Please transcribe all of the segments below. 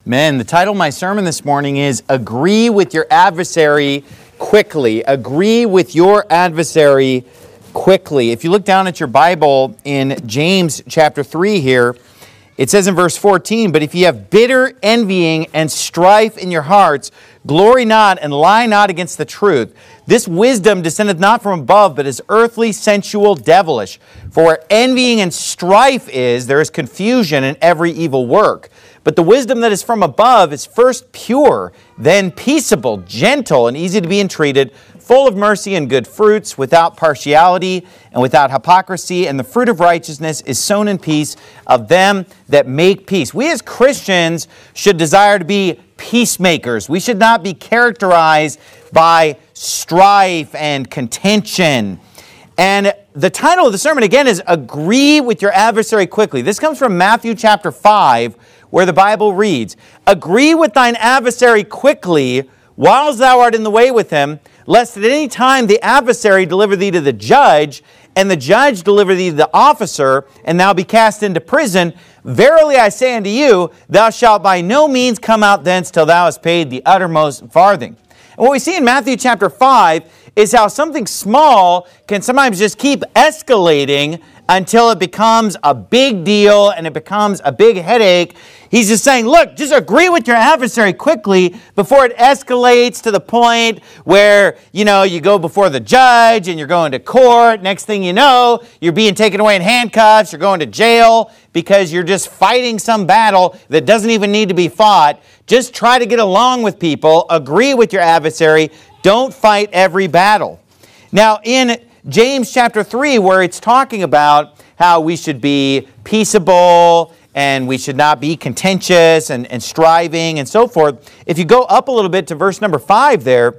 Men, the title of my sermon this morning is Agree with Your Adversary Quickly. Agree with your adversary quickly. If you look down at your Bible in James chapter 3 here, it says in verse 14, "But if ye have bitter envying and strife in your hearts, glory not and lie not against the truth. This wisdom descendeth not from above, but is earthly, sensual, devilish. For where envying and strife is, there is confusion in every evil work. But the wisdom that is from above is first pure, then peaceable, gentle, and easy to be entreated, full of mercy and good fruits, without partiality and without hypocrisy. And the fruit of righteousness is sown in peace of them that make peace." We as Christians should desire to be peacemakers. We should not be characterized by strife and contention. And the title of the sermon again is Agree with Your Adversary Quickly. This comes from Matthew chapter 5, where the Bible reads, "Agree with thine adversary quickly, whiles thou art in the way with him, lest at any time the adversary deliver thee to the judge, and the judge deliver thee to the officer, and thou be cast into prison. Verily I say unto you, thou shalt by no means come out thence till thou hast paid the uttermost farthing." And what we see in Matthew chapter 5 is how something small can sometimes just keep escalating until it becomes a big deal and it becomes a big headache. He's just saying, look, just agree with your adversary quickly before it escalates to the point where, you go before the judge and you're going to court. Next thing you know, you're being taken away in handcuffs. You're going to jail because you're just fighting some battle that doesn't even need to be fought. Just try to get along with people. Agree with your adversary. Don't fight every battle. Now, in James chapter 3, where it's talking about how we should be peaceable and we should not be contentious and striving and so forth, if you go up a little bit to verse number 5 there,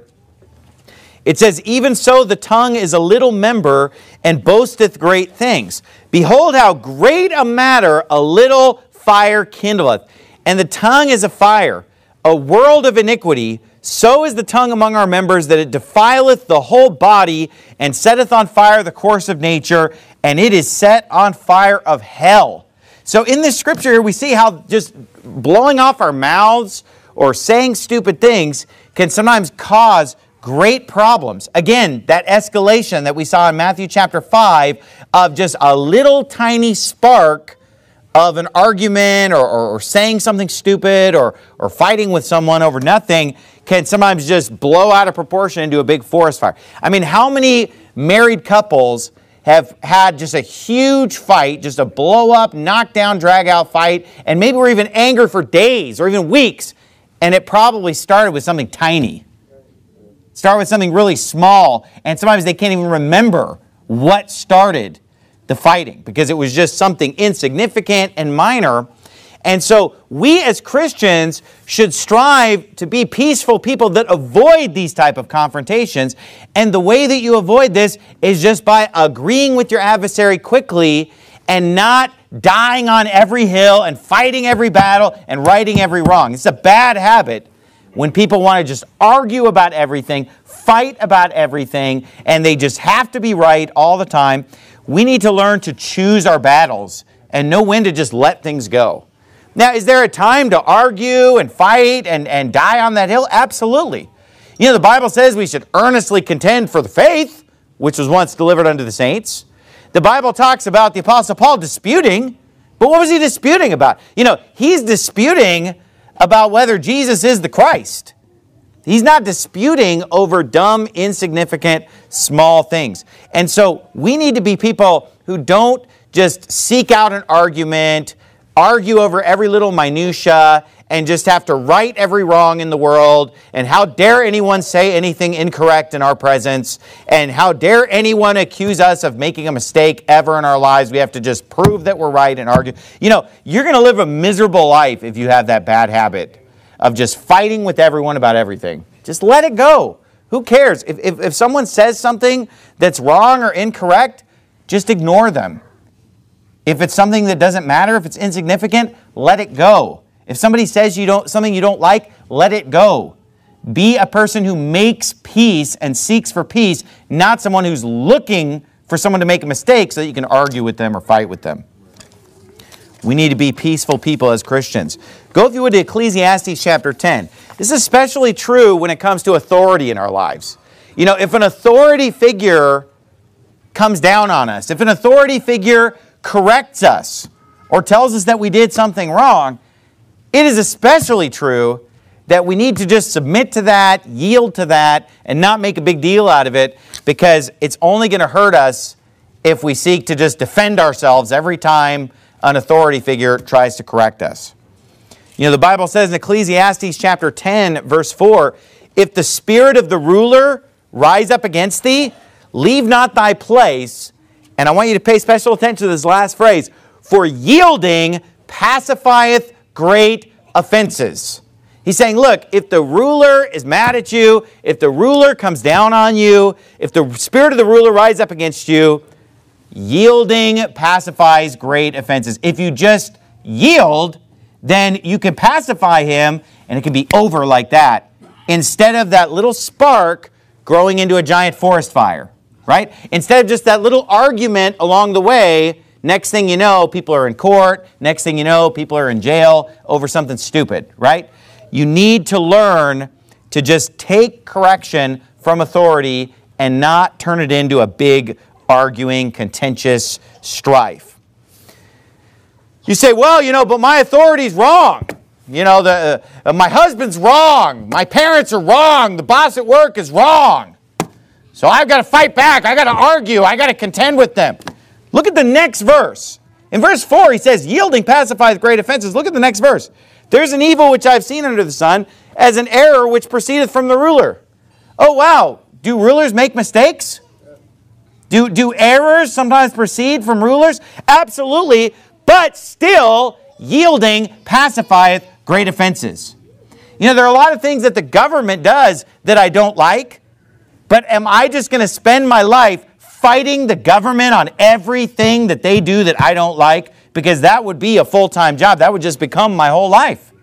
it says, "Even so the tongue is a little member and boasteth great things. Behold how great a matter a little fire kindleth. And the tongue is a fire, a world of iniquity. So is the tongue among our members, that it defileth the whole body, and setteth on fire the course of nature, and it is set on fire of hell." So in this scripture here, we see how just blowing off our mouths or saying stupid things can sometimes cause great problems. Again, that escalation that we saw in Matthew chapter 5 of just a little tiny spark of an argument or saying something stupid or fighting with someone over nothing can sometimes just blow out of proportion into a big forest fire. I mean, how many married couples have had just a huge fight, just a blow up, knock down, drag out fight, and maybe were even angry for days or even weeks, and it probably started with something tiny. Started with something really small, and sometimes they can't even remember what started the fighting because it was just something insignificant and minor. And so we as Christians should strive to be peaceful people that avoid these type of confrontations. And the way that you avoid this is just by agreeing with your adversary quickly and not dying on every hill and fighting every battle and righting every wrong. It's a bad habit when people want to just argue about everything, fight about everything, and they just have to be right all the time. We need to learn to choose our battles and know when to just let things go. Now, is there a time to argue and fight and die on that hill? Absolutely. The Bible says we should earnestly contend for the faith, which was once delivered unto the saints. The Bible talks about the Apostle Paul disputing, but what was he disputing about? He's disputing about whether Jesus is the Christ. He's not disputing over dumb, insignificant, small things. And so we need to be people who don't just seek out an argument, argue over every little minutia, and just have to right every wrong in the world. And how dare anyone say anything incorrect in our presence? And how dare anyone accuse us of making a mistake ever in our lives? We have to just prove that we're right and argue. You're going to live a miserable life if you have that bad habit of just fighting with everyone about everything. Just let it go. Who cares? If someone says something that's wrong or incorrect, just ignore them. If it's something that doesn't matter, if it's insignificant, let it go. If somebody says something you don't like, let it go. Be a person who makes peace and seeks for peace, not someone who's looking for someone to make a mistake so that you can argue with them or fight with them. We need to be peaceful people as Christians. Go, if you would, to Ecclesiastes chapter 10. This is especially true when it comes to authority in our lives. You know, if an authority figure comes down on us, if an authority figure corrects us or tells us that we did something wrong, it is especially true that we need to just submit to that, yield to that, and not make a big deal out of it, because it's only going to hurt us if we seek to just defend ourselves every time an authority figure tries to correct us. You know, the Bible says in Ecclesiastes chapter 10, verse 4, if the spirit of the ruler rise up against thee, leave not thy place. And I want you to pay special attention to this last phrase, for yielding pacifieth great offenses. He's saying, look, if the ruler is mad at you, if the ruler comes down on you, if the spirit of the ruler rises up against you, yielding pacifies great offenses. If you just yield, then you can pacify him, and it can be over like that, instead of that little spark growing into a giant forest fire, right? Instead of just that little argument along the way, next thing you know, people are in court. Next thing you know, people are in jail over something stupid, right? You need to learn to just take correction from authority and not turn it into a big arguing, contentious strife. You say, well, you know, but my authority's wrong. You know, my husband's wrong. My parents are wrong. The boss at work is wrong. So I've got to fight back. I've got to argue. I've got to contend with them. Look at the next verse. In verse 4, he says, yielding pacifieth great offenses. Look at the next verse. There's an evil which I've seen under the sun, as an error which proceedeth from the ruler. Oh, wow. Do rulers make mistakes? Do errors sometimes proceed from rulers? Absolutely, but still, yielding pacifieth great offenses. You know, there are a lot of things that the government does that I don't like, but am I just going to spend my life fighting the government on everything that they do that I don't like? Because that would be a full-time job. That would just become my whole life.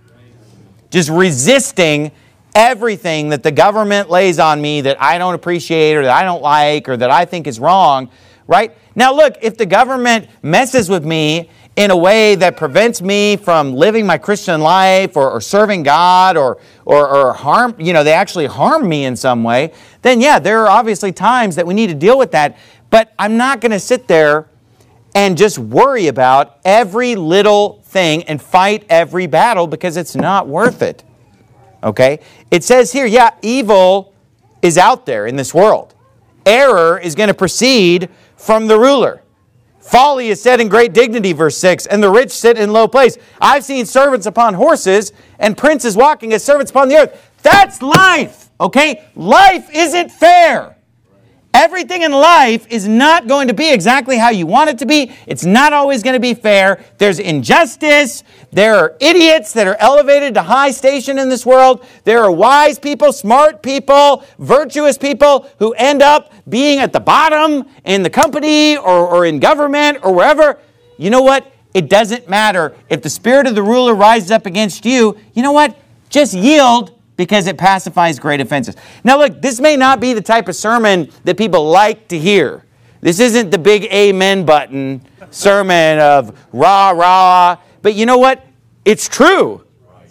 Just resisting everything that the government lays on me that I don't appreciate or that I don't like or that I think is wrong, right? Now look, if the government messes with me in a way that prevents me from living my Christian life or serving God or harm, you know, they actually harm me in some way, then yeah, there are obviously times that we need to deal with that. But I'm not going to sit there and just worry about every little thing and fight every battle, because it's not worth it. Okay? It says here, yeah, evil is out there in this world. Error is going to proceed from the ruler. Folly is set in great dignity, verse 6, and the rich sit in low place. I've seen servants upon horses and princes walking as servants upon the earth. That's life, okay? Life isn't fair. Everything in life is not going to be exactly how you want it to be. It's not always going to be fair. There's injustice. There are idiots that are elevated to high station in this world. There are wise people, smart people, virtuous people who end up being at the bottom in the company or in government or wherever. You know what? It doesn't matter. If the spirit of the ruler rises up against you, you know what? Just yield, because it pacifies great offenses. Now look, this may not be the type of sermon that people like to hear. This isn't the big amen button sermon of rah, rah. But you know what? It's true.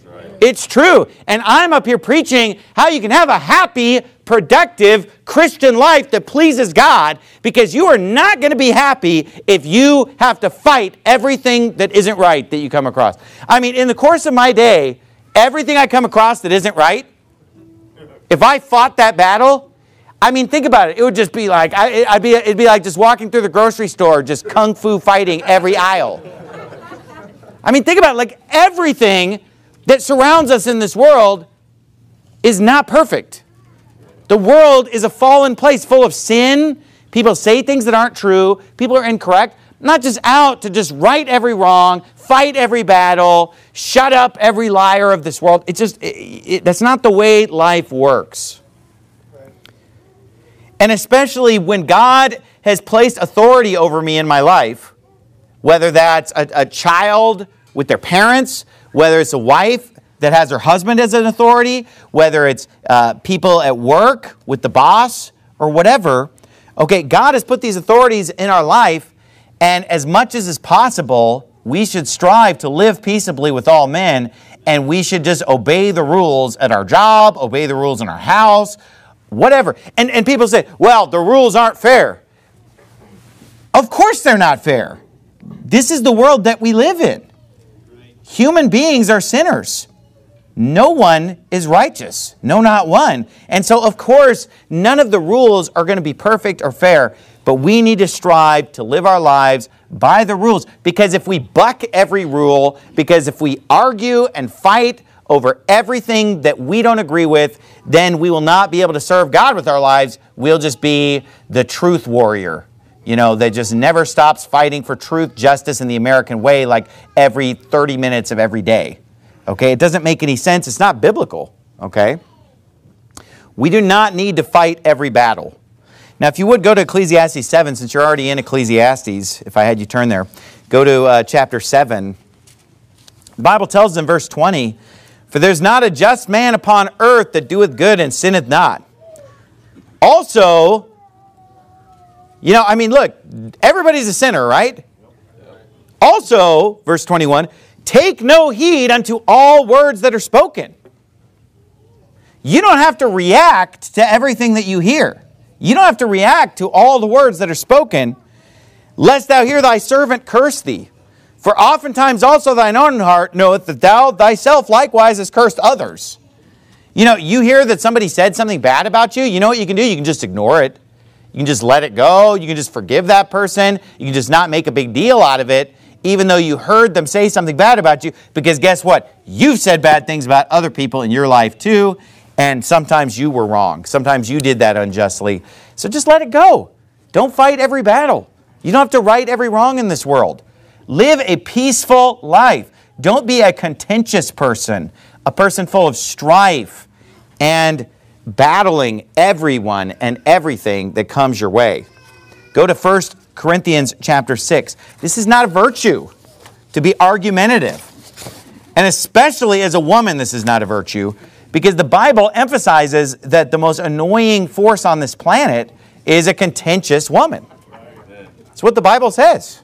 It's true. And I'm up here preaching how you can have a happy, productive Christian life that pleases God, because you are not going to be happy if you have to fight everything that isn't right that you come across. I mean, in the course of my day, everything I come across that isn't right, if I fought that battle, I mean, think about it. It would just be like, it'd be like just walking through the grocery store, just kung fu fighting every aisle. I mean, think about it. Like, everything that surrounds us in this world is not perfect. The world is a fallen place full of sin. People say things that aren't true. People are incorrect. Not just out to just right every wrong, fight every battle, shut up every liar of this world. It's just, that's not the way life works. And especially when God has placed authority over me in my life, whether that's a child with their parents, whether it's a wife that has her husband as an authority, whether it's people at work with the boss or whatever. Okay, God has put these authorities in our life, and as much as is possible, we should strive to live peaceably with all men, and we should just obey the rules at our job, obey the rules in our house, whatever. And people say, well, the rules aren't fair. Of course they're not fair. This is the world that we live in. Human beings are sinners. No one is righteous. No, not one. And so, of course, none of the rules are going to be perfect or fair, but we need to strive to live our lives by the rules. Because if we buck every rule, because if we argue and fight over everything that we don't agree with, then we will not be able to serve God with our lives. We'll just be the truth warrior, that just never stops fighting for truth, justice, and the American way, like every 30 minutes of every day. Okay, it doesn't make any sense. It's not biblical. Okay, we do not need to fight every battle. Now, if you would go to Ecclesiastes 7, since you're already in Ecclesiastes, if I had you turn there, go to chapter 7. The Bible tells in verse 20, "For there's not a just man upon earth that doeth good and sinneth not." Also, look, everybody's a sinner, right? Also, verse 21, "Take no heed unto all words that are spoken." You don't have to react to everything that you hear. You don't have to react to all the words that are spoken, "lest thou hear thy servant curse thee. For oftentimes also thine own heart knoweth that thou thyself likewise hast cursed others." You hear that somebody said something bad about you, you know what you can do? You can just ignore it. You can just let it go. You can just forgive that person. You can just not make a big deal out of it, even though you heard them say something bad about you, because guess what? You've said bad things about other people in your life too, and sometimes you were wrong. Sometimes you did that unjustly. So just let it go. Don't fight every battle. You don't have to right every wrong in this world. Live a peaceful life. Don't be a contentious person, a person full of strife and battling everyone and everything that comes your way. Go to 1 Corinthians chapter 6. This is not a virtue to be argumentative. And especially as a woman, this is not a virtue, because the Bible emphasizes that the most annoying force on this planet is a contentious woman. That's what the Bible says.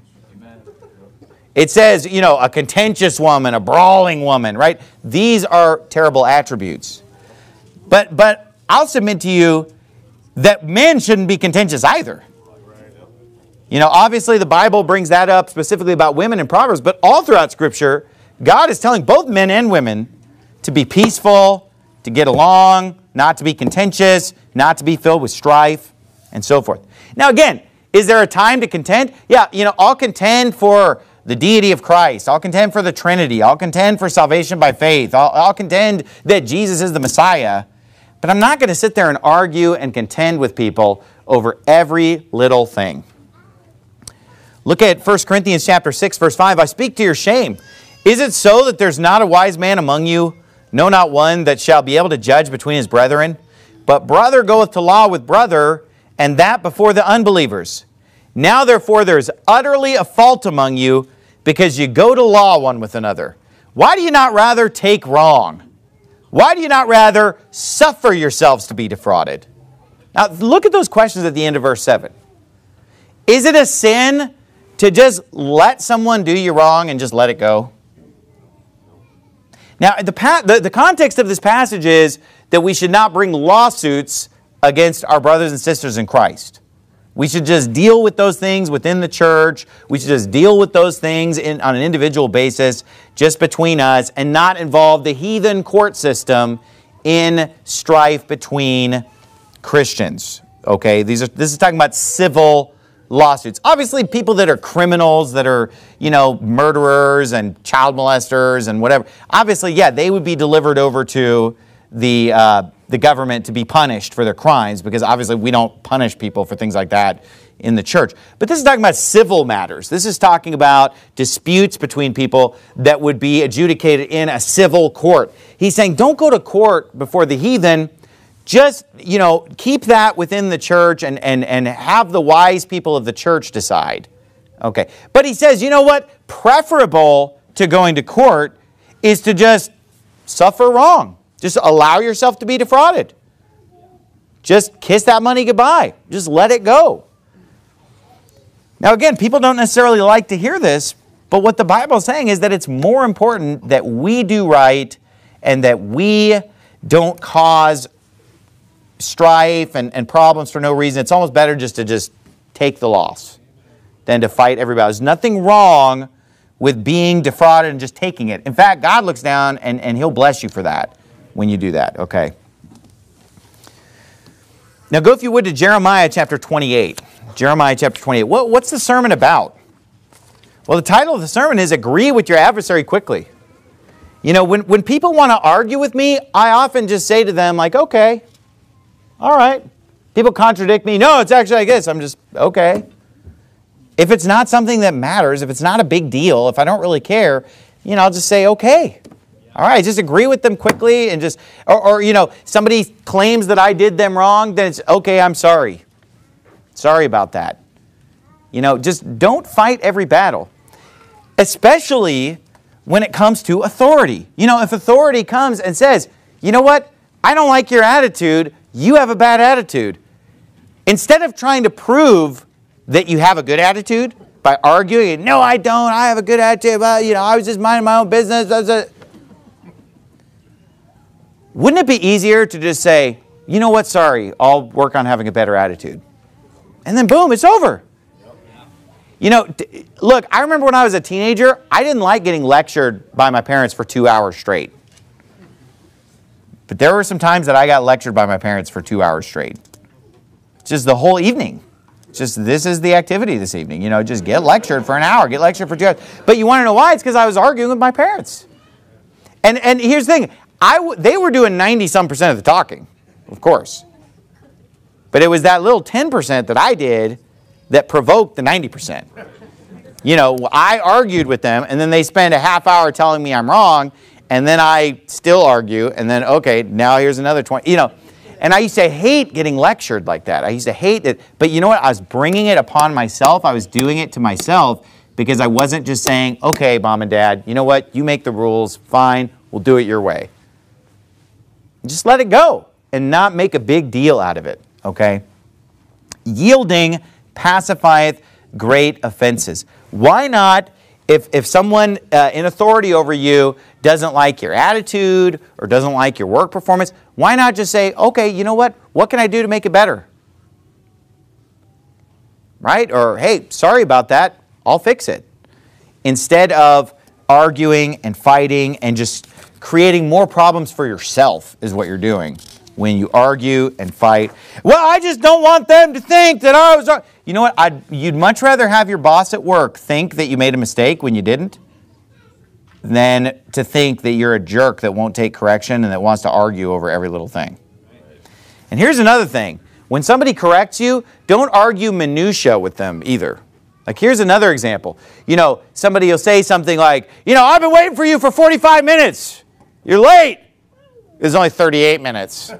It says, a contentious woman, a brawling woman, right? These are terrible attributes. But I'll submit to you that men shouldn't be contentious either. Obviously the Bible brings that up specifically about women in Proverbs, but all throughout Scripture, God is telling both men and women to be peaceful, to get along, not to be contentious, not to be filled with strife, and so forth. Now again, is there a time to contend? Yeah, I'll contend for the deity of Christ. I'll contend for the Trinity. I'll contend for salvation by faith. I'll contend that Jesus is the Messiah. But I'm not going to sit there and argue and contend with people over every little thing. Look at 1 Corinthians chapter 6, verse 5. "I speak to your shame. Is it so that there's not a wise man among you? No, not one that shall be able to judge between his brethren. But brother goeth to law with brother, and that before the unbelievers. Now therefore there is utterly a fault among you, because you go to law one with another. Why do you not rather take wrong? Why do you not rather suffer yourselves to be defrauded?" Now look at those questions at the end of verse 7. Is it a sin to just let someone do you wrong and just let it go? Now, the context of this passage is that we should not bring lawsuits against our brothers and sisters in Christ. We should just deal with those things within the church. We should just deal with those things on an individual basis, just between us, and not involve the heathen court system in strife between Christians. Okay, this is talking about civil lawsuits. Obviously, people that are criminals, that are, murderers and child molesters and whatever, obviously, yeah, they would be delivered over to the government to be punished for their crimes, because obviously we don't punish people for things like that in the church. But this is talking about civil matters. This is talking about disputes between people that would be adjudicated in a civil court. He's saying, don't go to court before the heathen. Just, keep that within the church and have the wise people of the church decide. Okay. But he says, you know what? Preferable to going to court is to just suffer wrong. Just allow yourself to be defrauded. Just kiss that money goodbye. Just let it go. Now again, people don't necessarily like to hear this, But what the Bible is saying is that it's more important that we do right and that we don't cause strife and problems for no reason. It's almost better just to take the loss than to fight everybody. There's nothing wrong with being defrauded and just taking it. In fact, God looks down and He'll bless you for that when you do that, okay? Now go, if you would, to Jeremiah chapter 28. Jeremiah chapter 28. What's the sermon about? Well, the title of the sermon is Agree with Your Adversary Quickly. You know, when people want to argue with me, I often just say to them, like, okay, all right. People contradict me. No, it's actually like this. I'm just, okay. If it's not something that matters, if it's not a big deal, if I don't really care, you know, I'll just say, okay. All right, just agree with them quickly and just, or you know, somebody claims that I did them wrong, then it's, okay, I'm sorry. Sorry about that. You know, just don't fight every battle. Especially when it comes to authority. You know, if authority comes and says, you know what, I don't like your attitude, you have a bad attitude. Instead of trying to prove that you have a good attitude by arguing, no, I don't, I have a good attitude, well, you know, I was just minding my own business. Wouldn't it be easier to just say, you know what, sorry, I'll work on having a better attitude. And then boom, it's over. You know, look, I remember when I was a teenager, I didn't like getting lectured by my parents for 2 hours straight. But there were some times that I got lectured by my parents for 2 hours straight. Just the whole evening. Just, this is the activity this evening. You know, just get lectured for an hour, get lectured for 2 hours. But you want to know why? It's because I was arguing with my parents. And here's the thing. They were doing 90-some% of the talking, of course. But it was that little 10% that I did that provoked the 90%. You know, I argued with them, and then they spend a half hour telling me I'm wrong, and then I still argue, and then, okay, now here's another 20. You know, and I used to hate getting lectured like that. I used to hate it. But you know what? I was bringing it upon myself. I was doing it to myself because I wasn't just saying, okay, Mom and Dad, you know what? You make the rules. Fine. We'll do it your way. Just let it go and not make a big deal out of it, okay? Yielding pacifieth great offenses. Why not, if someone in authority over you doesn't like your attitude or doesn't like your work performance, why not just say, okay, you know what? What can I do to make it better? Right? Or, hey, sorry about that. I'll fix it. Instead of arguing and fighting and just creating more problems for yourself is what you're doing when you argue and fight. Well, I just don't want them to think that I was... You know what? You'd much rather have your boss at work think that you made a mistake when you didn't than to think that you're a jerk that won't take correction and that wants to argue over every little thing. And here's another thing. When somebody corrects you, don't argue minutia with them either. Like, here's another example. You know, somebody will say something like, you know, I've been waiting for you for 45 minutes. You're late. It was only 38 minutes.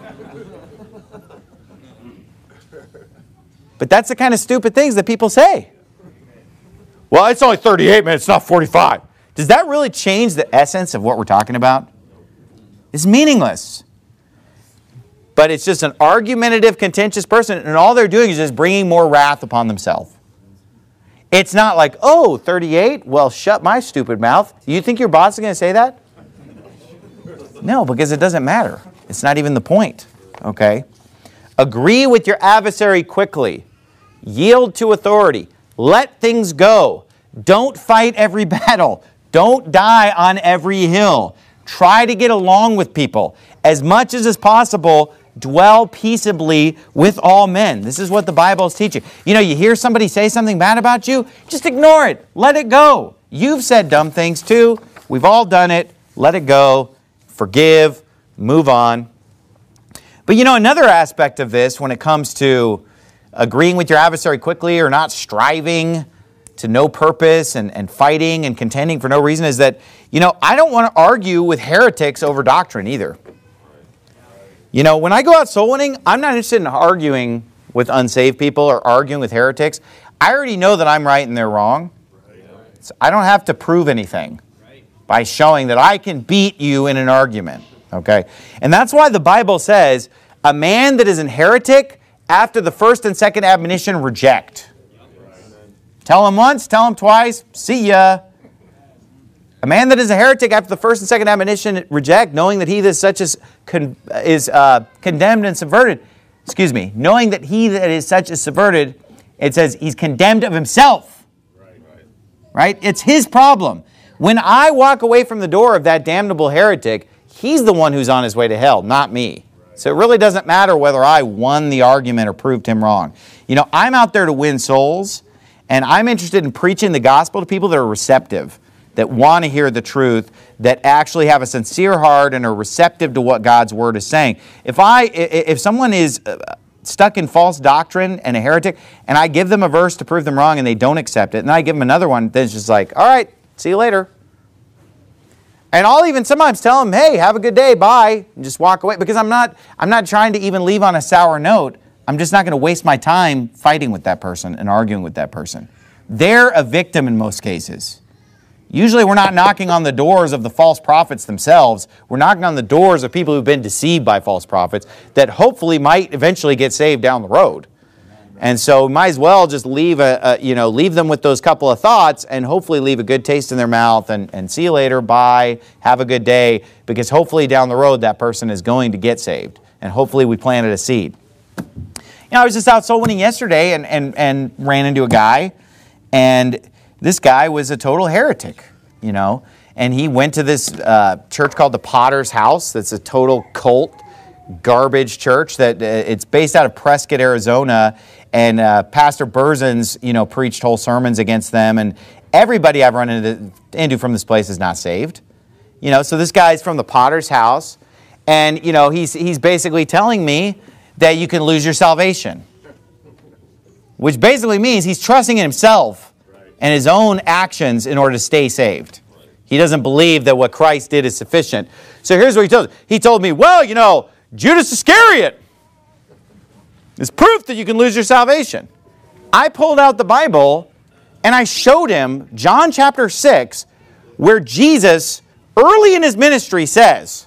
But that's the kind of stupid things that people say. Well, it's only 38 minutes, not 45. Does that really change the essence of what we're talking about? It's meaningless. But it's just an argumentative, contentious person, and all they're doing is just bringing more wrath upon themselves. It's not like, oh, 38? Well, shut my stupid mouth. You think your boss is going to say that? No, because it doesn't matter. It's not even the point, okay? Agree with your adversary quickly. Yield to authority. Let things go. Don't fight every battle. Don't die on every hill. Try to get along with people. As much as is possible, dwell peaceably with all men. This is what the Bible is teaching. You know, you hear somebody say something bad about you, just ignore it. Let it go. You've said dumb things too. We've all done it. Let it go. Forgive. Move on. But you know, another aspect of this when it comes to agreeing with your adversary quickly or not striving to no purpose and fighting and contending for no reason is that, you know, I don't want to argue with heretics over doctrine either. You know, when I go out soul winning, I'm not interested in arguing with unsaved people or arguing with heretics. I already know that I'm right and they're wrong. So I don't have to prove anything by showing that I can beat you in an argument. Okay? And that's why the Bible says, a man that is an heretic, after the first and second admonition, reject. Tell him once, tell him twice, see ya. A man that is a heretic after the first and second admonition reject, knowing that he that is such is condemned and subverted. Excuse me. Knowing that he that is such is subverted, it says he's condemned of himself. Right? It's his problem. When I walk away from the door of that damnable heretic, he's the one who's on his way to hell, not me. So it really doesn't matter whether I won the argument or proved him wrong. You know, I'm out there to win souls, and I'm interested in preaching the gospel to people that are receptive, that want to hear the truth, that actually have a sincere heart and are receptive to what God's word is saying. If someone is stuck in false doctrine and a heretic, and I give them a verse to prove them wrong and they don't accept it, and then I give them another one, then it's just like, all right, see you later. And I'll even sometimes tell them, hey, have a good day, bye, and just walk away, because I'm not trying to even leave on a sour note. I'm just not going to waste my time fighting with that person and arguing with that person. They're a victim in most cases. Usually we're not knocking on the doors of the false prophets themselves. We're knocking on the doors of people who've been deceived by false prophets that hopefully might eventually get saved down the road. And so might as well just leave them with those couple of thoughts and hopefully leave a good taste in their mouth and see you later, bye, have a good day, because hopefully down the road that person is going to get saved. And hopefully we planted a seed. You know, I was just out soul winning yesterday and ran into a guy, and this guy was a total heretic, you know, and he went to this church called the Potter's House. That's a total cult, garbage church that it's based out of Prescott, Arizona. And Pastor Berzins, you know, preached whole sermons against them. And everybody I've run into from this place is not saved. You know, so this guy's from the Potter's House. And, you know, he's basically telling me that you can lose your salvation. Which basically means he's trusting in himself and his own actions in order to stay saved. He doesn't believe that what Christ did is sufficient. So here's what he told me. He told me, well, you know, Judas Iscariot is proof that you can lose your salvation. I pulled out the Bible and I showed him John chapter 6, where Jesus, early in his ministry, says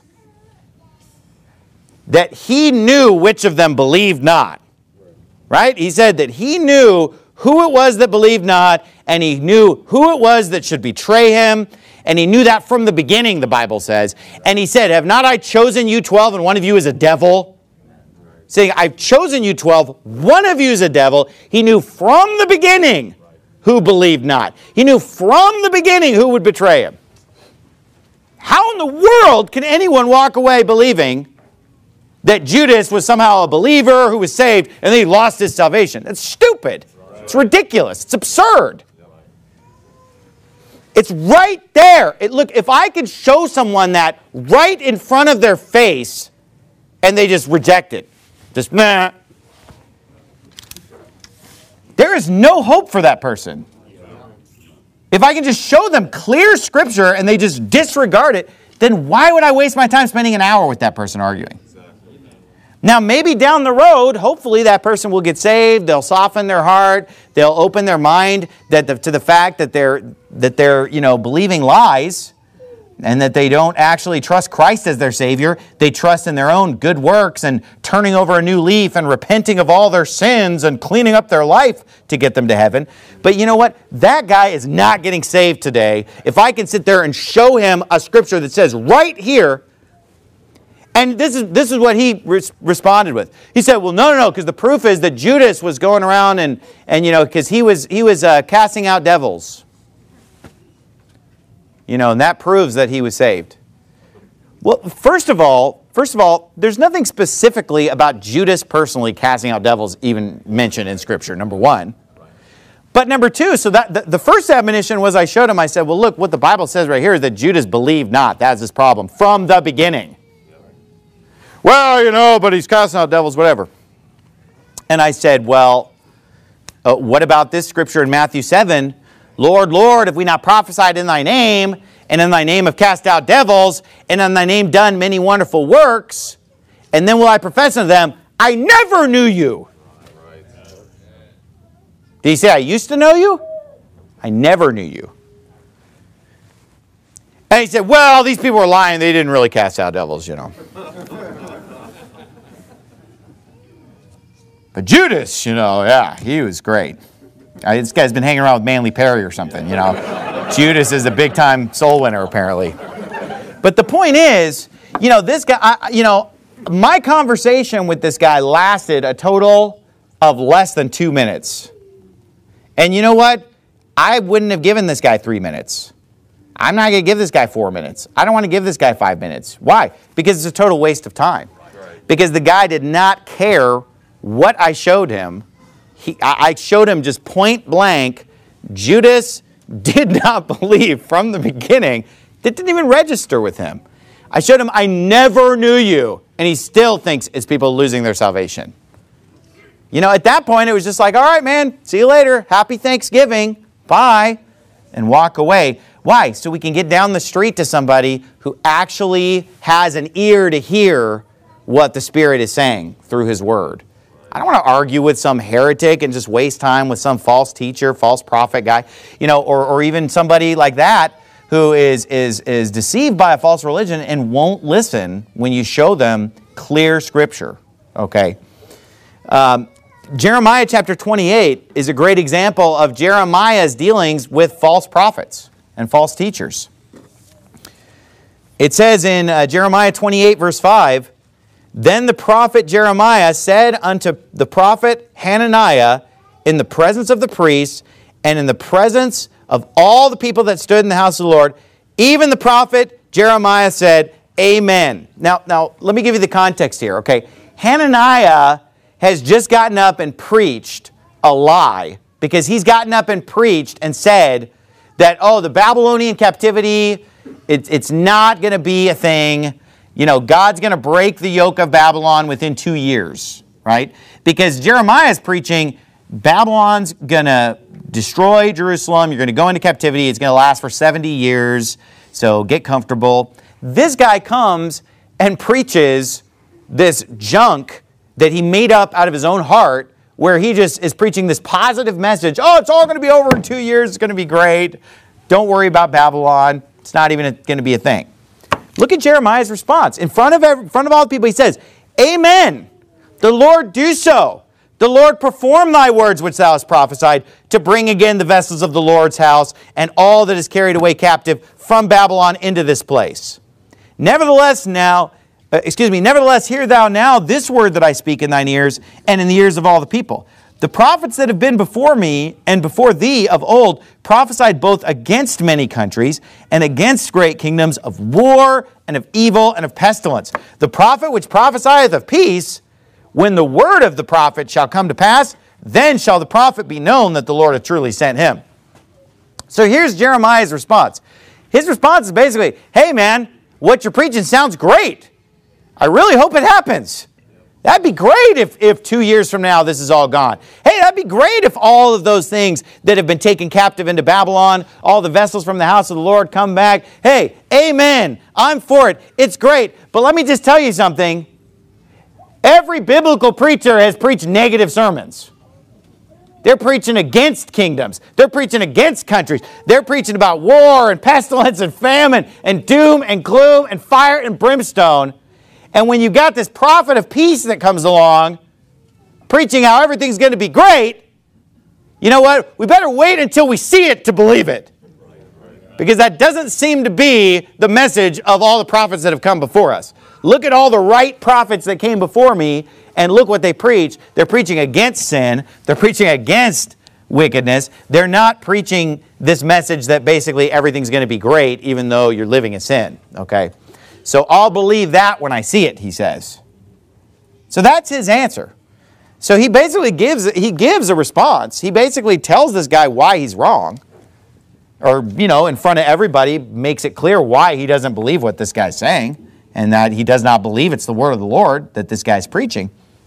that he knew which of them believed not. Right? He said that he knew who it was that believed not, and he knew who it was that should betray him, and he knew that from the beginning, the Bible says. And he said, have not I chosen you 12, and one of you is a devil? Saying, I've chosen you 12, one of you is a devil. He knew from the beginning who believed not. He knew from the beginning who would betray him. How in the world can anyone walk away believing that Judas was somehow a believer who was saved and then he lost his salvation? That's stupid. It's ridiculous. It's absurd. It's right there. Look, if I could show someone that right in front of their face and they just reject it, just meh, there is no hope for that person. If I can just show them clear scripture and they just disregard it, then why would I waste my time spending an hour with that person arguing? Now, maybe down the road, hopefully that person will get saved. They'll soften their heart. They'll open their mind to the fact that they're believing lies, and that they don't actually trust Christ as their Savior. They trust in their own good works and turning over a new leaf and repenting of all their sins and cleaning up their life to get them to heaven. But you know what? That guy is not getting saved today. If I can sit there and show him a scripture that says right here, and this is what he responded with. He said, well, no, because the proof is that Judas was going around and because he was casting out devils. And that proves that he was saved. Well, first of all, there's nothing specifically about Judas personally casting out devils even mentioned in Scripture, number one. But number two, so that the first admonition was I showed him, I said, well, look, what the Bible says right here is that Judas believed not. That's his problem from the beginning. Well, but he's casting out devils, whatever. And I said, well, what about this scripture in Matthew 7? Lord, Lord, have we not prophesied in thy name, and in thy name have cast out devils, and in thy name done many wonderful works? And then will I profess unto them, I never knew you. Did he say, I used to know you? I never knew you. And he said, well, these people were lying. They didn't really cast out devils, But Judas, yeah, he was great. This guy's been hanging around with Manly Perry or something, Judas is a big-time soul winner, apparently. But the point is, this guy, my conversation with this guy lasted a total of less than 2 minutes. And you know what? I wouldn't have given this guy 3 minutes. I'm not going to give this guy 4 minutes. I don't want to give this guy 5 minutes. Why? Because it's a total waste of time. Because the guy did not care what I showed him. I showed him just point blank, Judas did not believe from the beginning. It didn't even register with him. I showed him, I never knew you. And he still thinks it's people losing their salvation. At that point, it was just like, all right, man, see you later. Happy Thanksgiving. Bye. And walk away. Why? So we can get down the street to somebody who actually has an ear to hear what the Spirit is saying through His Word. I don't want to argue with some heretic and just waste time with some false teacher, false prophet guy, or even somebody like that who is deceived by a false religion and won't listen when you show them clear Scripture. Okay. Jeremiah chapter 28 is a great example of Jeremiah's dealings with false prophets and false teachers. It says in Jeremiah 28 verse 5, "Then the prophet Jeremiah said unto the prophet Hananiah in the presence of the priests and in the presence of all the people that stood in the house of the Lord, even the prophet Jeremiah said, Amen." Now let me give you the context here, okay? Hananiah has just gotten up and preached a lie because he's gotten up and preached and said that, the Babylonian captivity, it's not going to be a thing. God's going to break the yoke of Babylon within 2 years, right? Because Jeremiah is preaching, Babylon's going to destroy Jerusalem. You're going to go into captivity. It's going to last for 70 years. So get comfortable. This guy comes and preaches this junk that he made up out of his own heart, where he just is preaching this positive message. It's all going to be over in 2 years. It's going to be great. Don't worry about Babylon. It's not even going to be a thing. Look at Jeremiah's response. In front of all the people, he says, Amen. The Lord do so. The Lord perform thy words which thou hast prophesied, to bring again the vessels of the Lord's house and all that is carried away captive from Babylon into this place. Nevertheless, hear thou now this word that I speak in thine ears and in the ears of all the people. The prophets that have been before me and before thee of old prophesied both against many countries and against great kingdoms, of war and of evil and of pestilence. The prophet which prophesieth of peace, when the word of the prophet shall come to pass, then shall the prophet be known that the Lord hath truly sent him. So here's Jeremiah's response. His response is basically, hey man, what you're preaching sounds great. I really hope it happens. That'd be great if 2 years from now this is all gone. Hey, that'd be great if all of those things that have been taken captive into Babylon, all the vessels from the house of the Lord come back. Hey, amen. I'm for it. It's great. But let me just tell you something. Every biblical preacher has preached negative sermons. They're preaching against kingdoms. They're preaching against countries. They're preaching about war and pestilence and famine and doom and gloom and fire and brimstone. And when you got this prophet of peace that comes along, preaching how everything's going to be great, you know what? We better wait until we see it to believe it. Because that doesn't seem to be the message of all the prophets that have come before us. Look at all the right prophets that came before me, and look what they preach. They're preaching against sin. They're preaching against wickedness. They're not preaching this message that basically everything's going to be great even though you're living in sin. Okay? So I'll believe that when I see it, he says. So that's his answer. So he basically gives a response. He basically tells this guy why he's wrong. Or, in front of everybody, makes it clear why he doesn't believe what this guy's saying. And that he does not believe it's the word of the Lord that this guy's preaching.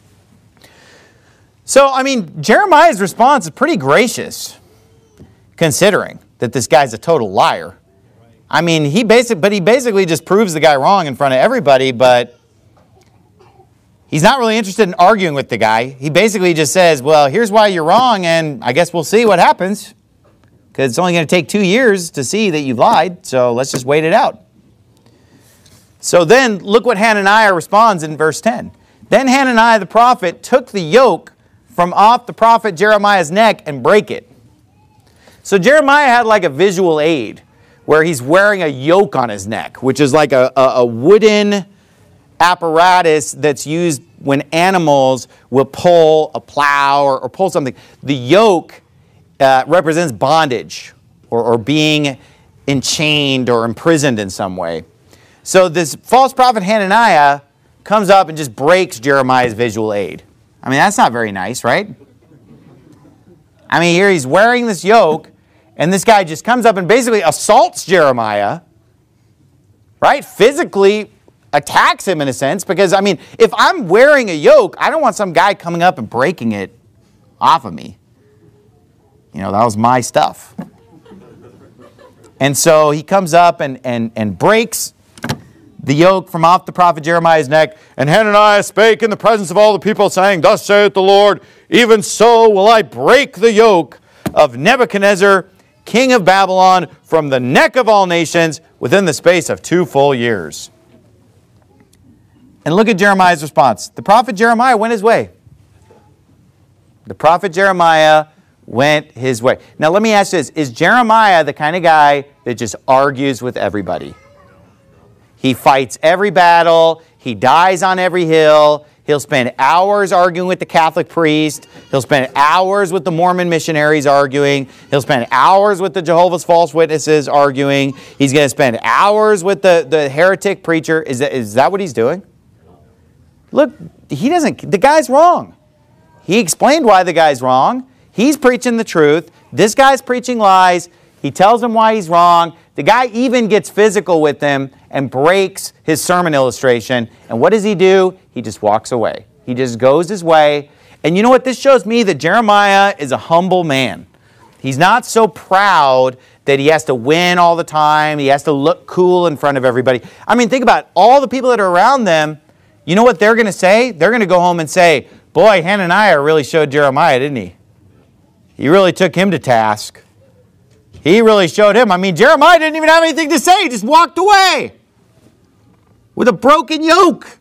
So, Jeremiah's response is pretty gracious, considering that this guy's a total liar. He basically just proves the guy wrong in front of everybody, but he's not really interested in arguing with the guy. He basically just says, well, here's why you're wrong, and I guess we'll see what happens, because it's only going to take 2 years to see that you've lied, so let's just wait it out. So then, look what Hananiah responds in verse 10. Then Hananiah the prophet took the yoke from off the prophet Jeremiah's neck and brake it. So Jeremiah had like a visual aid where he's wearing a yoke on his neck, which is like a wooden apparatus that's used when animals will pull a plow or pull something. The yoke represents bondage or being enchained or imprisoned in some way. So this false prophet Hananiah comes up and just breaks Jeremiah's visual aid. I mean, that's not very nice, right? I mean, here he's wearing this yoke, and this guy just comes up and basically assaults Jeremiah, right? Physically attacks him in a sense, because, I mean, if I'm wearing a yoke, I don't want some guy coming up and breaking it off of me. You know, that was my stuff. And so he comes up and breaks the yoke from off the prophet Jeremiah's neck. And Hananiah spake in the presence of all the people, saying, Thus saith the Lord, even so will I break the yoke of Nebuchadnezzar, king of Babylon, from the neck of all nations within the space of 2 full years. And look at Jeremiah's response. The prophet Jeremiah went his way. The prophet Jeremiah went his way. Now let me ask you this. Is Jeremiah the kind of guy that just argues with everybody? He fights every battle. He dies on every hill. He'll spend hours arguing with the Catholic priest. He'll spend hours with the Mormon missionaries arguing. He'll spend hours with the Jehovah's False Witnesses arguing. He's going to spend hours with the heretic preacher. Is that what he's doing? Look, the guy's wrong. He explained why the guy's wrong. He's preaching the truth. This guy's preaching lies. He tells him why he's wrong. The guy even gets physical with him and breaks his sermon illustration. And what does he do? He just walks away. He just goes his way. And you know what? This shows me that Jeremiah is a humble man. He's not so proud that he has to win all the time. He has to look cool in front of everybody. I mean, think about it. All the people that are around them, you know what they're going to say? They're going to go home and say, boy, Hananiah really showed Jeremiah, didn't he? He really took him to task. He really showed him. I mean, Jeremiah didn't even have anything to say. He just walked away with a broken yoke.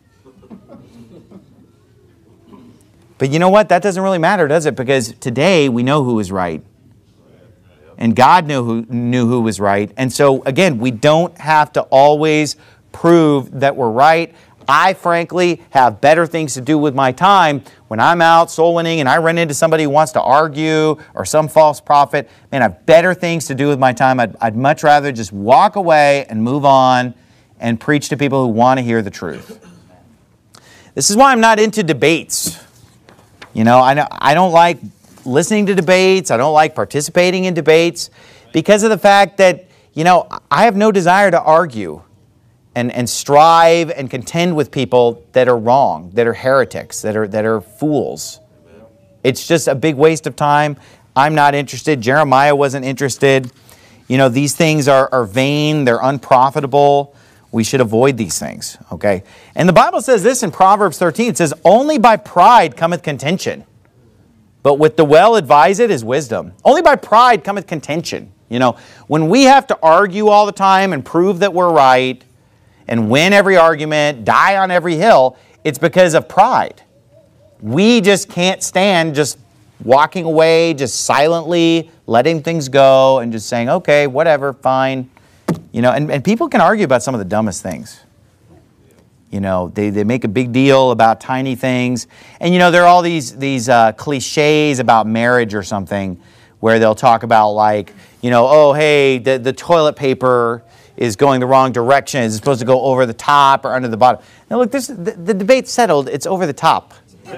But you know what? That doesn't really matter, does it? Because today we know who is right. And God knew who was right. And so, again, we don't have to always prove that we're right. I, frankly, have better things to do with my time when I'm out soul winning and I run into somebody who wants to argue or some false prophet. Man, I have better things to do with my time. I'd much rather just walk away and move on and preach to people who want to hear the truth. This is why I'm not into debates. You know, I don't like listening to debates. I don't like participating in debates because of the fact that, you know, I have no desire to argue and strive and contend with people that are wrong, that are heretics, that are fools. It's just a big waste of time. I'm not interested. Jeremiah wasn't interested. You know, these things are vain. They're unprofitable. We should avoid these things, okay? And the Bible says this in Proverbs 13. It says, only by pride cometh contention, but with the well-advised is wisdom. Only by pride cometh contention. You know, when we have to argue all the time and prove that we're right and win every argument, die on every hill, it's because of pride. We just can't stand just walking away, just silently letting things go and just saying, okay, whatever, fine. You know, and people can argue about some of the dumbest things. You know, they make a big deal about tiny things. And, you know, there are all these cliches about marriage or something where they'll talk about like, you know, oh, hey, the toilet paper is going the wrong direction. Is it supposed to go over the top or under the bottom? Now, look, the debate's settled. It's over the top.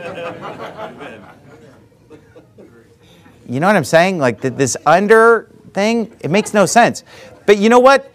You know what I'm saying? Like this under thing, it makes no sense. But you know what?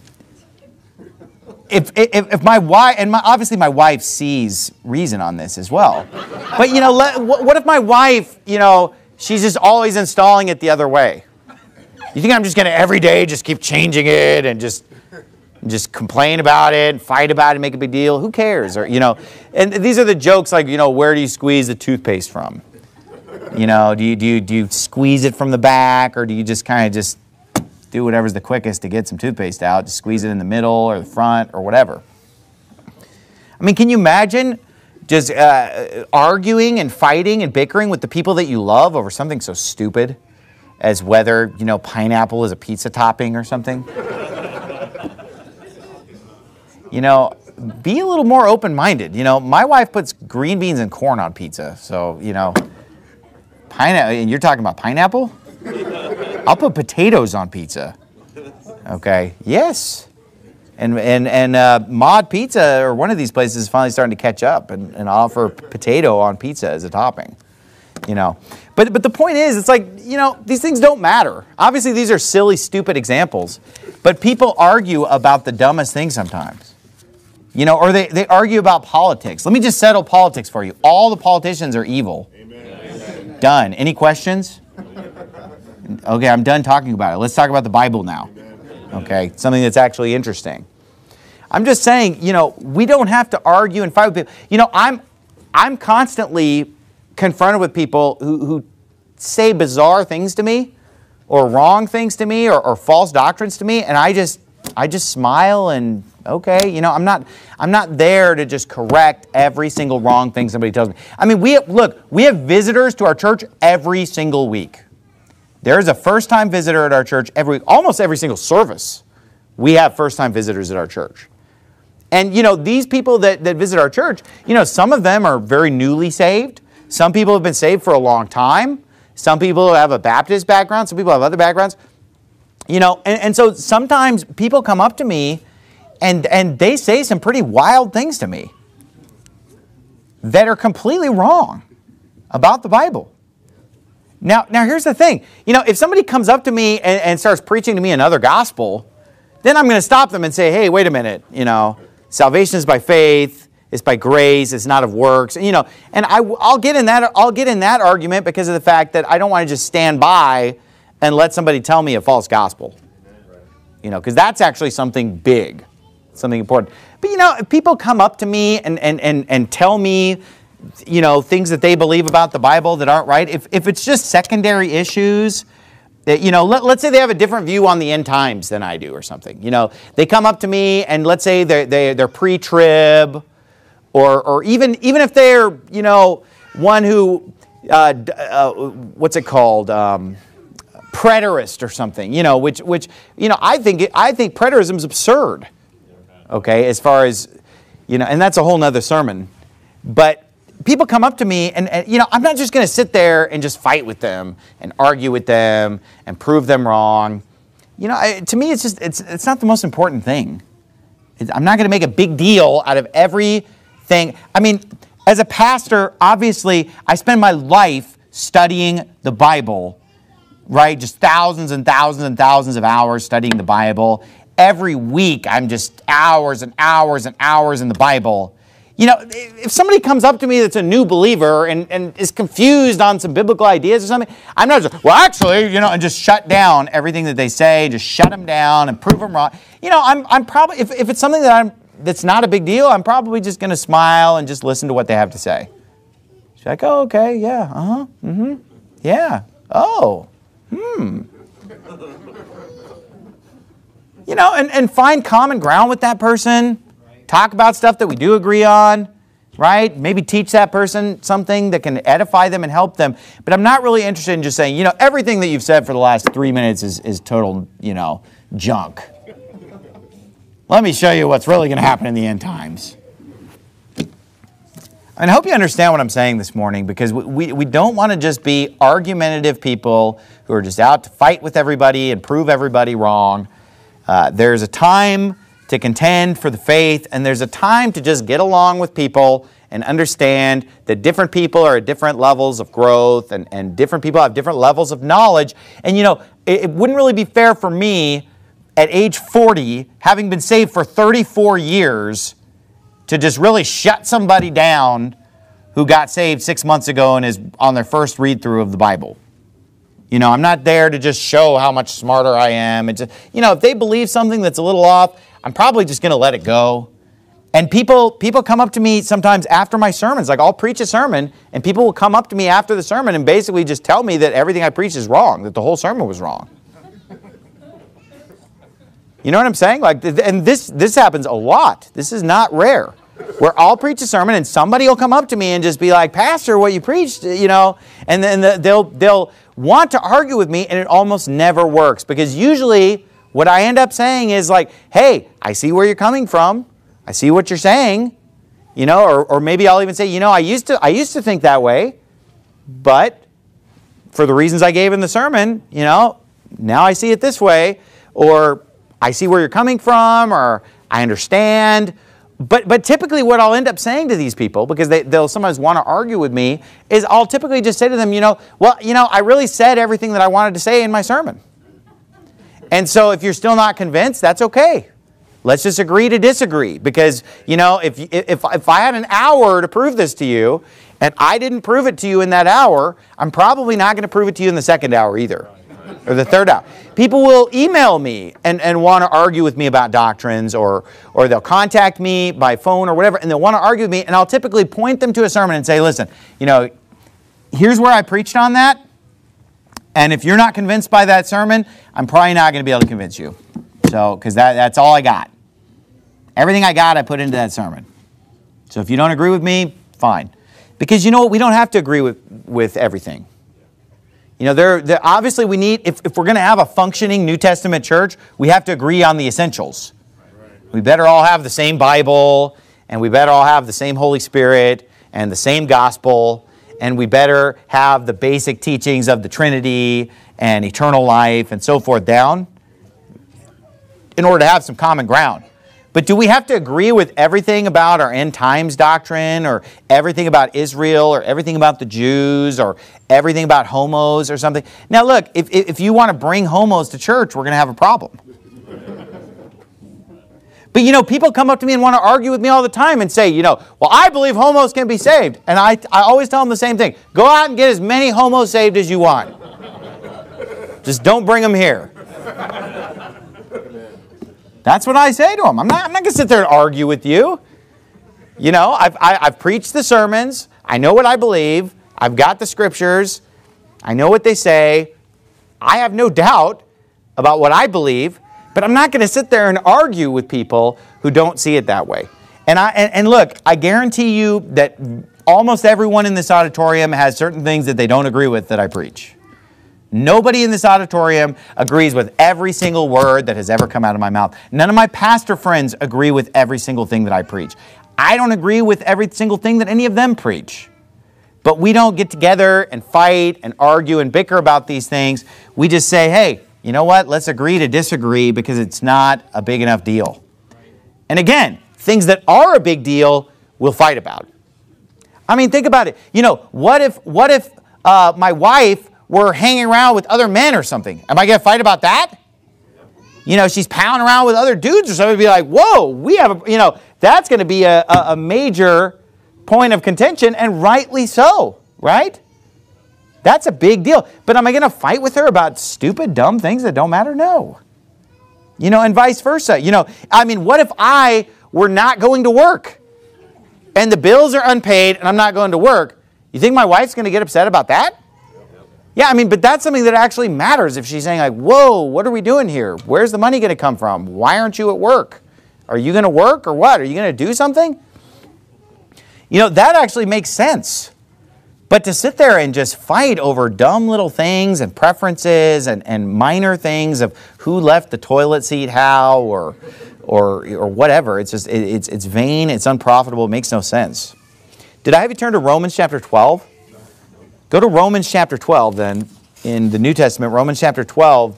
If my wife, and obviously my wife sees reason on this as well. But, you know, what if my wife, you know, she's just always installing it the other way? You think I'm just going to every day just keep changing it and just complain about it, fight about it, make a big deal? Who cares? Or, you know, and these are the jokes like, you know, where do you squeeze the toothpaste from? You know, do you squeeze it from the back, or do you just kind of just do whatever's the quickest to get some toothpaste out, just squeeze it in the middle or the front or whatever? I mean, can you imagine just arguing and fighting and bickering with the people that you love over something so stupid as whether, pineapple is a pizza topping or something. Be a little more open-minded. My wife puts green beans and corn on pizza. So, pineapple, and you're talking about pineapple? I'll put potatoes on pizza. Okay, yes. And Mod Pizza, or one of these places, is finally starting to catch up and offer potato on pizza as a topping. But the point is, it's like, these things don't matter. Obviously, these are silly, stupid examples. But people argue about the dumbest things sometimes. Or they argue about politics. Let me just settle politics for you. All the politicians are evil. Amen. Done. Any questions? Okay, I'm done talking about it. Let's talk about the Bible now. Okay, something that's actually interesting. I'm just saying, we don't have to argue and fight with people. I'm constantly confronted with people who say bizarre things to me, or wrong things to me, or false doctrines to me, and I just smile and okay, I'm not there to just correct every single wrong thing somebody tells me. I mean, we have visitors to our church every single week. There's a first-time visitor at our church almost every single service. We have first-time visitors at our church. And, these people that visit our church, some of them are very newly saved. Some people have been saved for a long time. Some people have a Baptist background. Some people have other backgrounds. And so sometimes people come up to me and they say some pretty wild things to me that are completely wrong about the Bible. Now here's the thing. If somebody comes up to me and starts preaching to me another gospel, then I'm going to stop them and say, hey, wait a minute. Salvation is by faith. It's by grace. It's not of works. And I'll get in that argument because of the fact that I don't want to just stand by and let somebody tell me a false gospel. Because that's actually something big, something important. But if people come up to me and tell me, things that they believe about the Bible that aren't right, if it's just secondary issues, that, let's say they have a different view on the end times than I do or something. They come up to me and let's say they're pre-trib, or even if they're, one who, what's it called, preterist or something, which I think preterism is absurd. Okay, as far as, and that's a whole nother sermon. But people come up to me and I'm not just going to sit there and just fight with them and argue with them and prove them wrong. To me, it's not the most important thing. I'm not going to make a big deal out of everything. I mean, as a pastor, obviously, I spend my life studying the Bible, right? Just thousands and thousands and thousands of hours studying the Bible. Every week, I'm just hours and hours and hours in the Bible. If somebody comes up to me that's a new believer and is confused on some biblical ideas or something, I'm not just, well, actually, and just shut down everything that they say, just shut them down and prove them wrong. I'm probably, if it's something that's not a big deal, I'm probably just going to smile and just listen to what they have to say. She's like, oh, okay, yeah, yeah, oh, and find common ground with that person. Talk about stuff that we do agree on, right? Maybe teach that person something that can edify them and help them. But I'm not really interested in just saying, everything that you've said for the last 3 minutes is total, junk. Let me show you what's really going to happen in the end times. And I hope you understand what I'm saying this morning, because we don't want to just be argumentative people who are just out to fight with everybody and prove everybody wrong. There's a time to contend for the faith, and there's a time to just get along with people and understand that different people are at different levels of growth, and different people have different levels of knowledge. And it wouldn't really be fair for me at age 40, having been saved for 34 years, to just really shut somebody down who got saved 6 months ago and is on their first read-through of the Bible. I'm not there to just show how much smarter I am. It's just, if they believe something that's a little off, I'm probably just going to let it go. And people come up to me sometimes after my sermons. Like, I'll preach a sermon, and people will come up to me after the sermon and basically just tell me that everything I preached is wrong, that the whole sermon was wrong. You know what I'm saying? And this happens a lot. This is not rare. where I'll preach a sermon and somebody will come up to me and just be like, Pastor, what you preached, and then they'll want to argue with me, and it almost never works, because usually what I end up saying is like, hey, I see where you're coming from. I see what you're saying, or maybe I'll even say, I used to think that way, but for the reasons I gave in the sermon, now I see it this way, or I see where you're coming from, or I understand. But typically what I'll end up saying to these people, because they'll sometimes want to argue with me, is I'll typically just say to them, I really said everything that I wanted to say in my sermon. And so if you're still not convinced, that's okay. Let's just agree to disagree. Because, if I had an hour to prove this to you, and I didn't prove it to you in that hour, I'm probably not going to prove it to you in the second hour either. Or the third hour. People will email me and want to argue with me about doctrines, or they'll contact me by phone or whatever, and they'll want to argue with me, and I'll typically point them to a sermon and say, listen, here's where I preached on that, and if you're not convinced by that sermon, I'm probably not going to be able to convince you. So, because that's all I got. Everything I got, I put into that sermon. So if you don't agree with me, fine. Because you know what? We don't have to agree with everything. Obviously we need, if we're going to have a functioning New Testament church, we have to agree on the essentials. We better all have the same Bible, and we better all have the same Holy Spirit, and the same gospel, and we better have the basic teachings of the Trinity, and eternal life, and so forth down, in order to have some common ground. But do we have to agree with everything about our end times doctrine, or everything about Israel, or everything about the Jews, or everything about homos or something? Now look, if you want to bring homos to church, we're going to have a problem. But people come up to me and want to argue with me all the time and say, well, I believe homos can be saved. And I always tell them the same thing. Go out and get as many homos saved as you want. Just don't bring them here. That's what I say to them. I'm not going to sit there and argue with you. I've preached the sermons. I know what I believe. I've got the scriptures. I know what they say. I have no doubt about what I believe, but I'm not going to sit there and argue with people who don't see it that way. And look, I guarantee you that almost everyone in this auditorium has certain things that they don't agree with that I preach. Nobody in this auditorium agrees with every single word that has ever come out of my mouth. None of my pastor friends agree with every single thing that I preach. I don't agree with every single thing that any of them preach. But we don't get together and fight and argue and bicker about these things. We just say, hey, you know what? Let's agree to disagree, because it's not a big enough deal. And again, things that are a big deal, we'll fight about. I mean, think about it. What if my wife were hanging around with other men or something? Am I going to fight about that? She's pounding around with other dudes or something. Be like, whoa, we have that's going to be a major point of contention, and rightly so, right? That's a big deal. But am I going to fight with her about stupid, dumb things that don't matter? No. And vice versa. What if I were not going to work and the bills are unpaid and I'm not going to work? You think my wife's going to get upset about that? Yeah, but that's something that actually matters. If she's saying like, whoa, what are we doing here? Where's the money going to come from? Why aren't you at work? Are you going to work or what? Are you going to do something? That actually makes sense. But to sit there and just fight over dumb little things and preferences and minor things of who left the toilet seat how or whatever, it's just it's vain, it's unprofitable, it makes no sense. Did I have you turn to Romans chapter 12? Go to Romans chapter 12 then, in the New Testament, Romans chapter 12.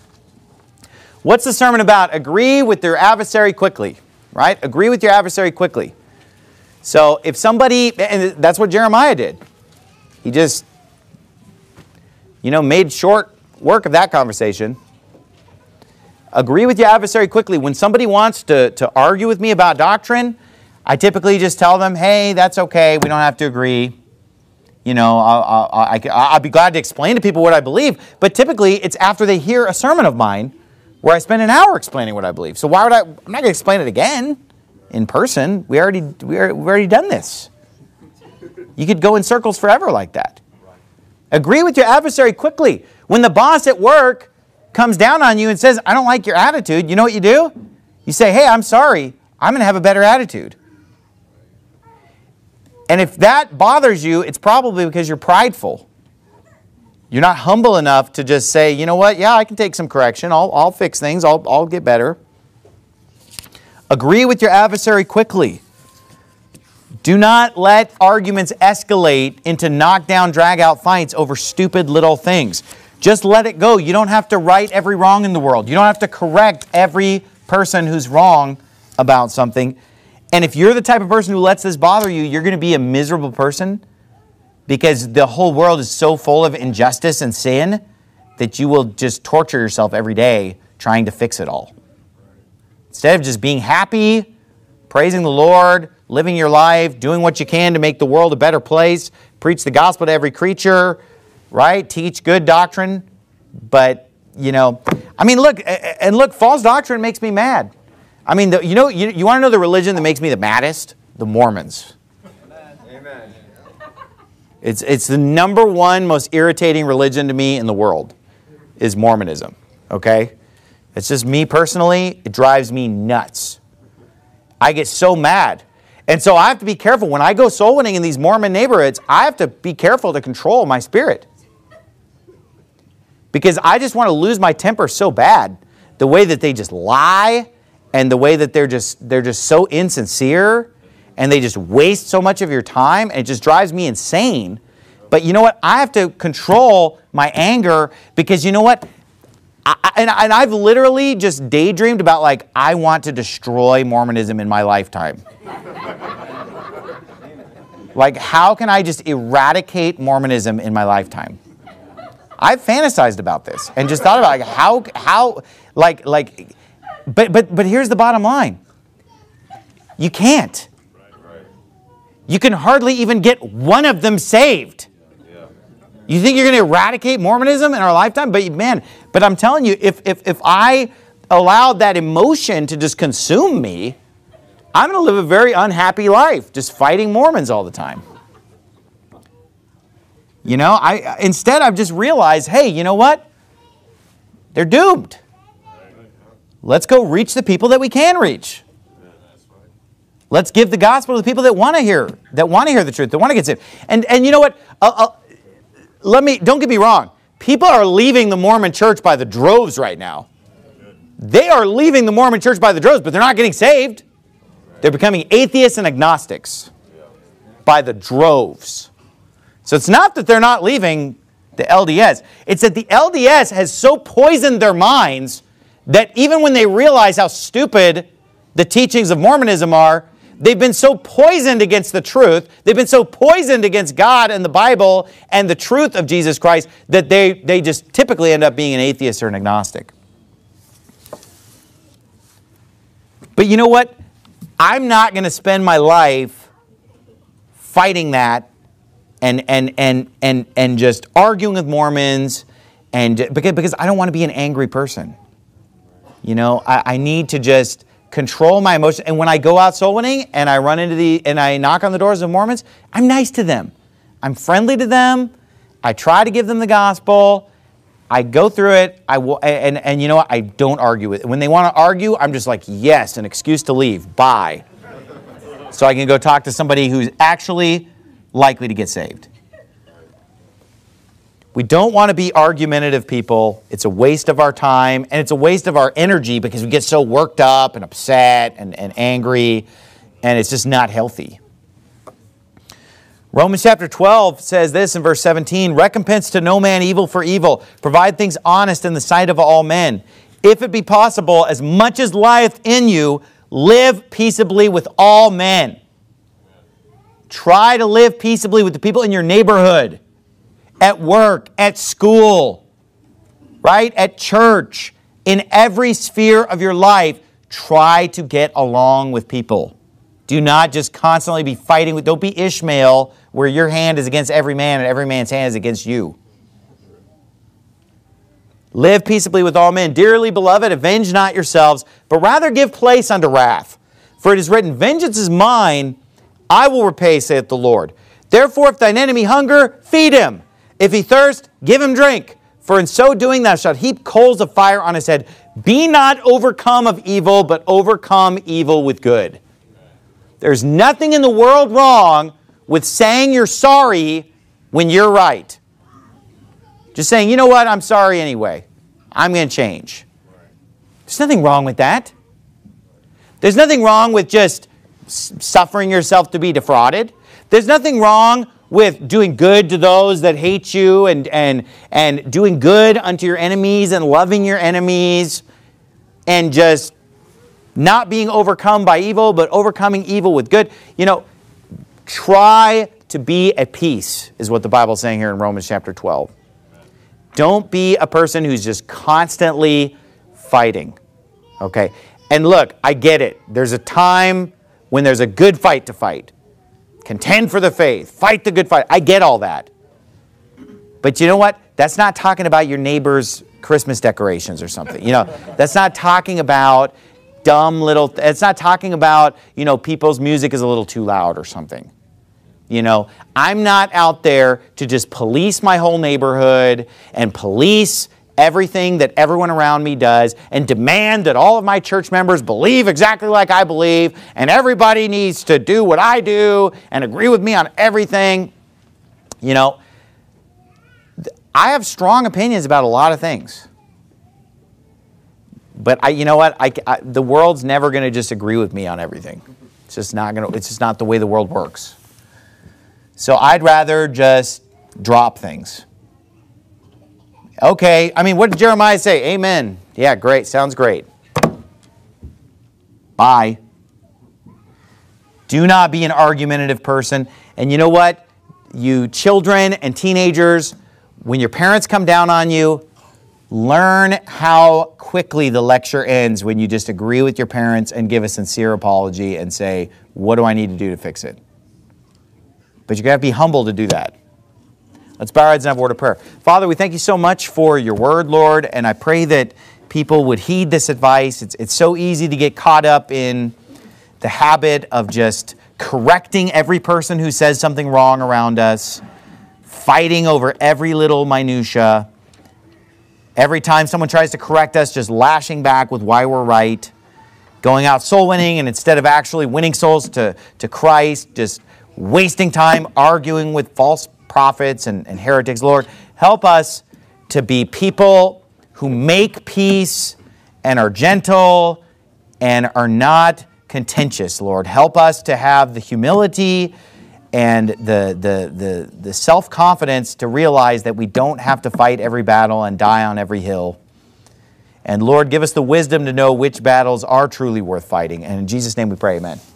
What's the sermon about? Agree with your adversary quickly, right? Agree with your adversary quickly. So if somebody, and that's what Jeremiah did. He just, made short work of that conversation. Agree with your adversary quickly. When somebody wants to argue with me about doctrine, I typically just tell them, hey, that's okay. We don't have to agree. I'll be glad to explain to people what I believe, but typically it's after they hear a sermon of mine where I spend an hour explaining what I believe. So why would I'm not going to explain it again in person. We've already done this. You could go in circles forever like that. Agree with your adversary quickly. When the boss at work comes down on you and says, I don't like your attitude, you know what you do? You say, hey, I'm sorry. I'm going to have a better attitude. And if that bothers you, it's probably because you're prideful. You're not humble enough to just say, you know what, yeah, I can take some correction. I'll fix things. I'll get better. Agree with your adversary quickly. Do not let arguments escalate into knockdown, drag-out fights over stupid little things. Just let it go. You don't have to right every wrong in the world. You don't have to correct every person who's wrong about something. And if you're the type of person who lets this bother you, you're going to be a miserable person because the whole world is so full of injustice and sin that you will just torture yourself every day trying to fix it all. Instead of just being happy, praising the Lord, living your life, doing what you can to make the world a better place, preach the gospel to every creature, right? Teach good doctrine. But, look, false doctrine makes me mad. I mean, you want to know the religion that makes me the maddest? The Mormons. Amen. It's the number one most irritating religion to me in the world is Mormonism, okay? It's just me personally, it drives me nuts. I get so mad. And so I have to be careful. When I go soul winning in these Mormon neighborhoods, I have to be careful to control my spirit. Because I just want to lose my temper so bad. The way that they just lie and the way that they're just so insincere and they just waste so much of your time and it just drives me insane. But you know what? I have to control my anger because you know what? I've literally just daydreamed about I want to destroy Mormonism in my lifetime. How can I just eradicate Mormonism in my lifetime? I've fantasized about this and just thought about but here's the bottom line. You can't. You can hardly even get one of them saved. You think you're going to eradicate Mormonism in our lifetime? But I'm telling you, if I allowed that emotion to just consume me, I'm going to live a very unhappy life, just fighting Mormons all the time. Instead I've just realized, hey, you know what? They're doomed. Let's go reach the people that we can reach. Let's give the gospel to the people that want to hear the truth, that want to get saved. And you know what? Don't get me wrong. People are leaving the Mormon church by the droves right now. They are leaving the Mormon church by the droves, but they're not getting saved. They're becoming atheists and agnostics by the droves. So it's not that they're not leaving the LDS. It's that the LDS has so poisoned their minds that even when they realize how stupid the teachings of Mormonism are, they've been so poisoned against the truth, they've been so poisoned against God and the Bible and the truth of Jesus Christ that they just typically end up being an atheist or an agnostic. But you know what? I'm not going to spend my life fighting that and just arguing with Mormons because I don't want to be an angry person. I need to just control my emotions. And when I go out soul winning and I run into and I knock on the doors of Mormons, I'm nice to them. I'm friendly to them. I try to give them the gospel. I go through it. And you know what? I don't argue with it. When they want to argue, I'm just like, yes, an excuse to leave. Bye. So I can go talk to somebody who's actually likely to get saved. We don't want to be argumentative people. It's a waste of our time, and it's a waste of our energy because we get so worked up and upset and angry, and it's just not healthy. Romans chapter 12 says this in verse 17, recompense to no man evil for evil. Provide things honest in the sight of all men. If it be possible, as much as lieth in you, live peaceably with all men. Try to live peaceably with the people in your neighborhood, at work, at school, right? At church, in every sphere of your life, try to get along with people. Do not just constantly be fighting don't be Ishmael, where your hand is against every man and every man's hand is against you. Live peaceably with all men. Dearly beloved, avenge not yourselves, but rather give place unto wrath. For it is written, vengeance is mine, I will repay, saith the Lord. Therefore, if thine enemy hunger, feed him. If he thirst, give him drink. For in so doing thou shalt heap coals of fire on his head. Be not overcome of evil, but overcome evil with good. There's nothing in the world wrong with saying you're sorry when you're right. Just saying, you know what, I'm sorry anyway. I'm going to change. There's nothing wrong with that. There's nothing wrong with just suffering yourself to be defrauded. There's nothing wrong with doing good to those that hate you and doing good unto your enemies and loving your enemies and just not being overcome by evil, but overcoming evil with good. You know, try to be at peace is what the Bible's saying here in Romans chapter 12. Don't be a person who's just constantly fighting. Okay? And look, I get it. There's a time when there's a good fight to fight. Contend for the faith. Fight the good fight. I get all that. But you know what? That's not talking about your neighbor's Christmas decorations or something. You know, that's not talking about dumb little... It's not talking about, you know, people's music is a little too loud or something. You know, I'm not out there to just police my whole neighborhood and police everything that everyone around me does and demand that all of my church members believe exactly like I believe and everybody needs to do what I do and agree with me on everything. You know, I have strong opinions about a lot of things. But you know what? The world's never going to just agree with me on everything. It's just not going to. It's just not the way the world works. So I'd rather just drop things. Okay, I mean, what did Jeremiah say? Amen. Yeah, great. Sounds great. Bye. Do not be an argumentative person. And you know what? You children and teenagers, when your parents come down on you, learn how quickly the lecture ends when you just agree with your parents and give a sincere apology and say, what do I need to do to fix it? But you're going to have to be humble to do that. Let's bow our heads and have a word of prayer. Father, we thank you so much for your word, Lord, and I pray that people would heed this advice. It's so easy to get caught up in the habit of just correcting every person who says something wrong around us, fighting over every little minutia. Every time someone tries to correct us, just lashing back with why we're right, going out soul winning, and instead of actually winning souls to Christ, just wasting time arguing with false prophets and heretics. Lord, help us to be people who make peace and are gentle and are not contentious, Lord. Help us to have the humility and the self-confidence to realize that we don't have to fight every battle and die on every hill. And Lord, give us the wisdom to know which battles are truly worth fighting. And in Jesus' name we pray, amen.